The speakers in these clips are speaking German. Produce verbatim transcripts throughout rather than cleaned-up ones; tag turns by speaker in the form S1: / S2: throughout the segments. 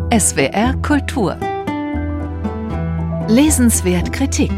S1: S W R Kultur. Lesenswert Kritik.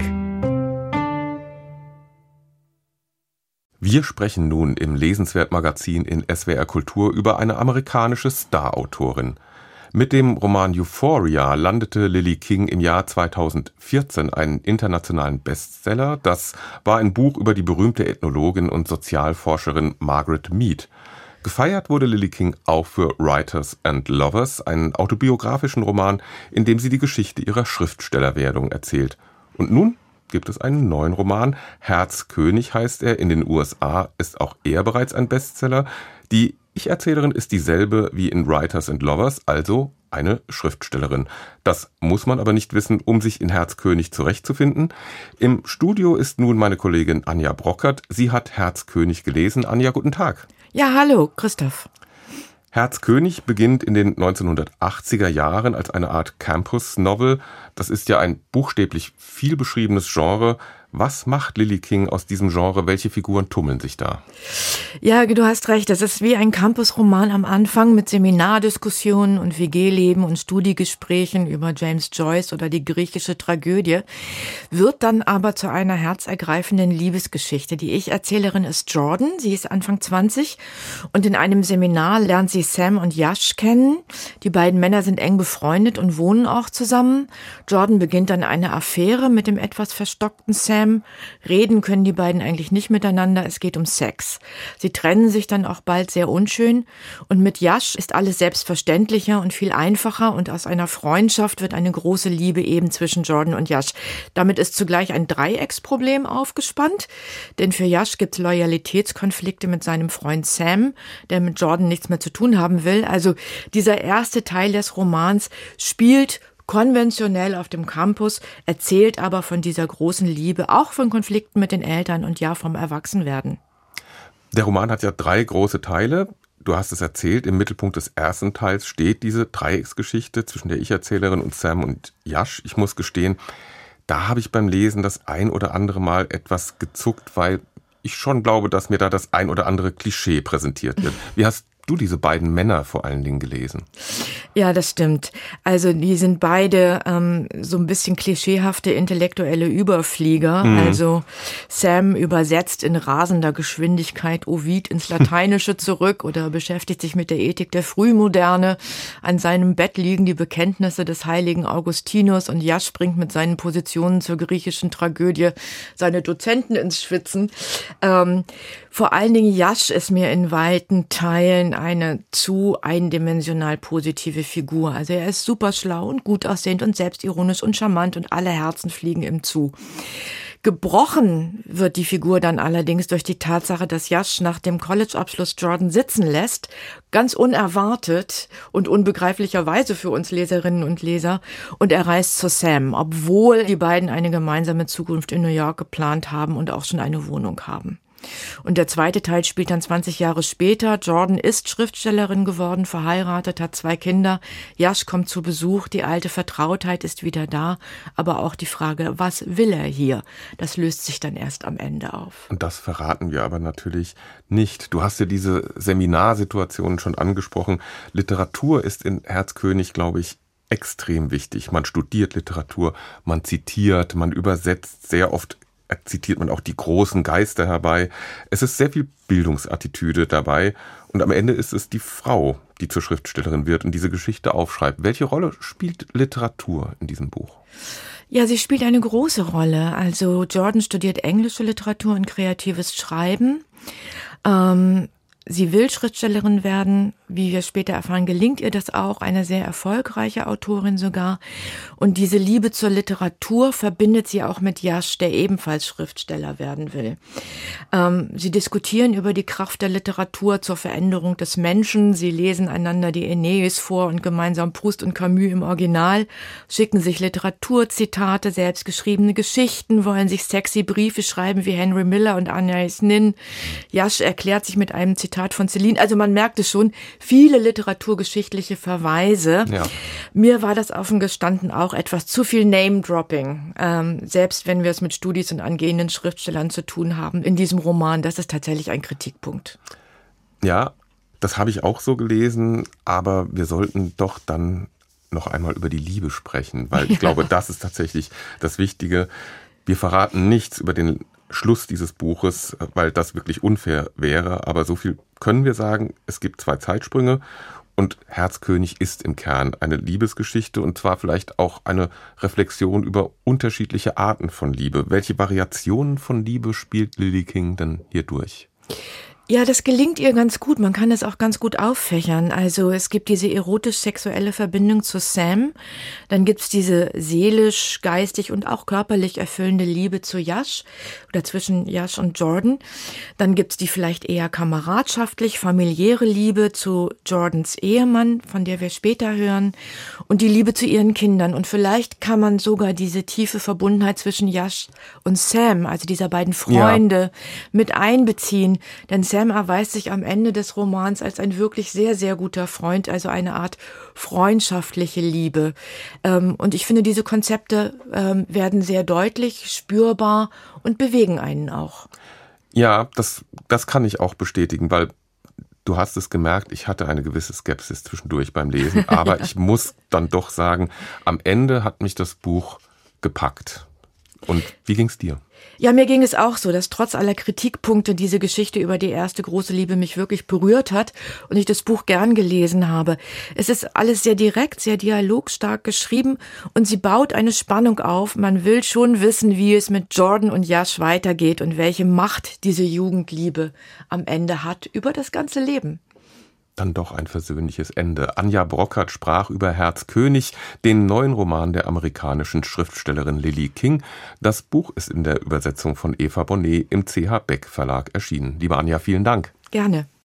S2: Wir sprechen nun im Lesenswert-Magazin in S W R Kultur über eine amerikanische Star-Autorin. Mit dem Roman Euphoria landete Lily King im Jahr zweitausendvierzehn einen internationalen Bestseller. Das war ein Buch über die berühmte Ethnologin und Sozialforscherin Margaret Mead. Gefeiert wurde Lily King auch für Writers and Lovers, einen autobiografischen Roman, in dem sie die Geschichte ihrer Schriftstellerwerdung erzählt. Und nun gibt es einen neuen Roman. Herzkönig heißt er. In den U S A ist auch er bereits ein Bestseller. Die Ich-Erzählerin ist dieselbe wie in Writers and Lovers, also eine Schriftstellerin. Das muss man aber nicht wissen, um sich in Herzkönig zurechtzufinden. Im Studio ist nun meine Kollegin Anja Brockert. Sie hat Herzkönig gelesen. Anja, guten Tag.
S3: Ja, hallo, Christoph.
S2: Herzkönig beginnt in den neunzehnhundertachtziger Jahren als eine Art Campus-Novel. Das ist ja ein buchstäblich viel beschriebenes Genre. Was macht Lily King aus diesem Genre? Welche Figuren tummeln sich da?
S3: Ja, du hast recht. Das ist wie ein Campusroman am Anfang mit Seminardiskussionen und W G-Leben und Studiegesprächen über James Joyce oder die griechische Tragödie, wird dann aber zu einer herzergreifenden Liebesgeschichte. Die Ich-Erzählerin ist Jordan. Sie ist Anfang zwanzig und in einem Seminar lernt sie Sam und Yash kennen. Die beiden Männer sind eng befreundet und wohnen auch zusammen. Jordan beginnt dann eine Affäre mit dem etwas verstockten Sam. Reden können die beiden eigentlich nicht miteinander, es geht um Sex. Sie trennen sich dann auch bald sehr unschön und mit Yash ist alles selbstverständlicher und viel einfacher und aus einer Freundschaft wird eine große Liebe eben zwischen Jordan und Yash. Damit ist zugleich ein Dreiecksproblem aufgespannt, denn für Yash gibt es Loyalitätskonflikte mit seinem Freund Sam, der mit Jordan nichts mehr zu tun haben will. Also dieser erste Teil des Romans spielt konventionell auf dem Campus, erzählt aber von dieser großen Liebe, auch von Konflikten mit den Eltern und ja vom Erwachsenwerden.
S2: Der Roman hat ja drei große Teile. Du hast es erzählt, im Mittelpunkt des ersten Teils steht diese Dreiecksgeschichte zwischen der Ich-Erzählerin und Sam und Yash. Ich muss gestehen, da habe ich beim Lesen das ein oder andere Mal etwas gezuckt, weil ich schon glaube, dass mir da das ein oder andere Klischee präsentiert wird. Wie hast du diese beiden Männer vor allen Dingen gelesen?
S3: Ja, das stimmt. Also die sind beide ähm, so ein bisschen klischeehafte intellektuelle Überflieger. Mhm. Also Sam übersetzt in rasender Geschwindigkeit Ovid ins Lateinische zurück oder beschäftigt sich mit der Ethik der Frühmoderne. An seinem Bett liegen die Bekenntnisse des heiligen Augustinus und Yash bringt mit seinen Positionen zur griechischen Tragödie seine Dozenten ins Schwitzen. Ähm, vor allen Dingen Yash ist mir in weiten Teilen eine zu eindimensional positive Figur. Also er ist super schlau und gut aussehend und selbstironisch und charmant und alle Herzen fliegen ihm zu. Gebrochen wird die Figur dann allerdings durch die Tatsache, dass Yash nach dem College-Abschluss Jordan sitzen lässt, ganz unerwartet und unbegreiflicherweise für uns Leserinnen und Leser, und er reist zu Sam, obwohl die beiden eine gemeinsame Zukunft in New York geplant haben und auch schon eine Wohnung haben. Und der zweite Teil spielt dann zwanzig Jahre später. Jordan ist Schriftstellerin geworden, verheiratet, hat zwei Kinder. Yash kommt zu Besuch, die alte Vertrautheit ist wieder da, aber auch die Frage, was will er hier? Das löst sich dann erst am Ende auf.
S2: Und das verraten wir aber natürlich nicht. Du hast ja diese Seminarsituation schon angesprochen. Literatur ist in Herzkönig, glaube ich, extrem wichtig. Man studiert Literatur, man zitiert, man übersetzt sehr oft. Zitiert man auch die großen Geister herbei. Es ist sehr viel Bildungsattitüde dabei. Und am Ende ist es die Frau, die zur Schriftstellerin wird und diese Geschichte aufschreibt. Welche Rolle spielt Literatur in diesem Buch?
S3: Ja, sie spielt eine große Rolle. Also Jordan studiert englische Literatur und kreatives Schreiben. Ähm, sie will Schriftstellerin werden. Wie wir später erfahren, gelingt ihr das auch, eine sehr erfolgreiche Autorin sogar. Und diese Liebe zur Literatur verbindet sie auch mit Yash, der ebenfalls Schriftsteller werden will. Ähm, sie diskutieren über die Kraft der Literatur zur Veränderung des Menschen. Sie lesen einander die Aeneis vor und gemeinsam Proust und Camus im Original, schicken sich Literaturzitate, selbstgeschriebene Geschichten, wollen sich sexy Briefe schreiben wie Henry Miller und Anais Nin. Yash erklärt sich mit einem Zitat von Celine. Also man merkt es schon, viele literaturgeschichtliche Verweise. Ja. Mir war das offen gestanden auch etwas zu viel Name-Dropping. Ähm, selbst wenn wir es mit Studis und angehenden Schriftstellern zu tun haben. In diesem Roman, das ist tatsächlich ein Kritikpunkt.
S2: Ja, das habe ich auch so gelesen, aber wir sollten doch dann noch einmal über die Liebe sprechen, weil ich glaube, das ist tatsächlich das Wichtige. Wir verraten nichts über den Schluss dieses Buches, weil das wirklich unfair wäre. Aber so viel können wir sagen, es gibt zwei Zeitsprünge und Herzkönig ist im Kern eine Liebesgeschichte und zwar vielleicht auch eine Reflexion über unterschiedliche Arten von Liebe. Welche Variationen von Liebe spielt Lily King denn hier durch?
S3: Ja, das gelingt ihr ganz gut. Man kann das auch ganz gut auffächern. Also es gibt diese erotisch-sexuelle Verbindung zu Sam. Dann gibt's diese seelisch, geistig und auch körperlich erfüllende Liebe zu Yash oder zwischen Yash und Jordan. Dann gibt's die vielleicht eher kameradschaftlich, familiäre Liebe zu Jordans Ehemann, von der wir später hören. Und die Liebe zu ihren Kindern. Und vielleicht kann man sogar diese tiefe Verbundenheit zwischen Yash und Sam, also dieser beiden Freunde, ja, mit einbeziehen. Denn Sam Sam erweist sich am Ende des Romans als ein wirklich sehr, sehr guter Freund, also eine Art freundschaftliche Liebe. Und ich finde, diese Konzepte werden sehr deutlich, spürbar und bewegen einen auch.
S2: Ja, das, das kann ich auch bestätigen, weil du hast es gemerkt, ich hatte eine gewisse Skepsis zwischendurch beim Lesen, aber ja. Ich muss dann doch sagen, am Ende hat mich das Buch gepackt. Und wie ging's dir?
S3: Ja, mir ging es auch so, dass trotz aller Kritikpunkte diese Geschichte über die erste große Liebe mich wirklich berührt hat und ich das Buch gern gelesen habe. Es ist alles sehr direkt, sehr dialogstark geschrieben und sie baut eine Spannung auf. Man will schon wissen, wie es mit Jordan und Yash weitergeht und welche Macht diese Jugendliebe am Ende hat über das ganze Leben.
S2: Dann doch ein versöhnliches Ende. Anja Brockert sprach über Herzkönig, den neuen Roman der amerikanischen Schriftstellerin Lily King. Das Buch ist in der Übersetzung von Eva Bonnet im C H Beck Verlag erschienen. Liebe Anja, vielen Dank.
S3: Gerne.